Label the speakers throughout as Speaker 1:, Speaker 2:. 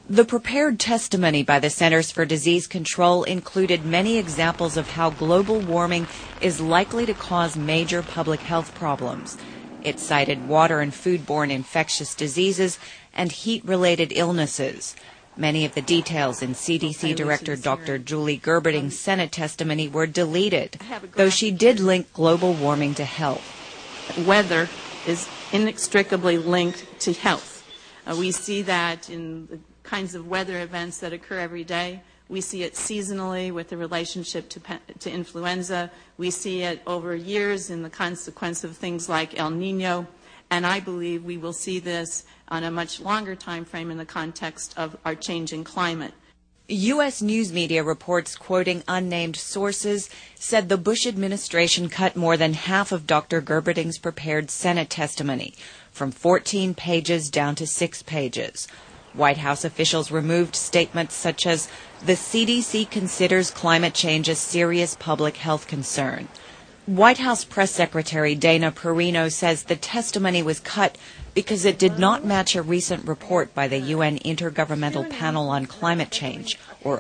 Speaker 1: The prepared testimony by the Centers for Disease Control included many examples of how global warming is likely to cause major public health problems. It cited water and foodborne infectious diseases and heat-related illnesses. Many of the details in CDC Director Dr. Julie Gerberding's Senate testimony were deleted, though she did link global warming to health.
Speaker 2: Weather is inextricably linked to health. We see that in the kinds of weather events that occur every day. We see it seasonally with the relationship to influenza. We see it over years in the consequence of things like El Nino. And I believe we will see this on a much longer time frame in the context of our changing climate.
Speaker 1: U.S. news media reports quoting unnamed sources said the Bush administration cut more than half of Dr. Gerberding's prepared Senate testimony, from 14 pages down to 6 pages. White House officials removed statements such as, "The CDC considers climate change a serious public health concern." White House Press Secretary Dana Perino says the testimony was cut because it did not match a recent report by the UN Intergovernmental Panel on Climate Change, or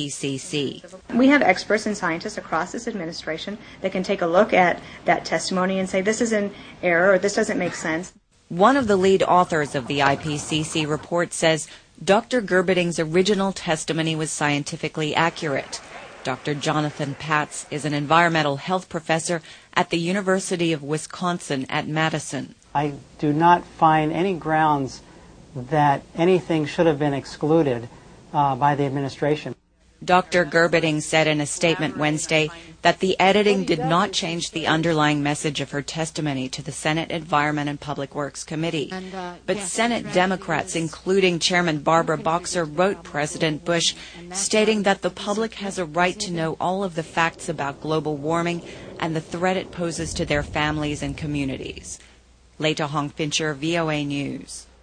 Speaker 1: IPCC.
Speaker 3: We have experts and scientists across this administration that can take a look at that testimony and say this is an error or this doesn't make sense.
Speaker 1: One of the lead authors of the IPCC report says Dr. Gerberding's original testimony was scientifically accurate. Dr. Jonathan Patz is an environmental health professor at the University of Wisconsin at Madison.
Speaker 4: I do not find any grounds that anything should have been excluded by the administration.
Speaker 1: Dr. Gerberding said in a statement Wednesday that the editing did not change the underlying message of her testimony to the Senate Environment and Public Works Committee. But Senate Democrats, including Chairman Barbara Boxer, wrote President Bush, stating that the public has a right to know all of the facts about global warming and the threat it poses to their families and communities. Leta Hong Fincher, VOA News.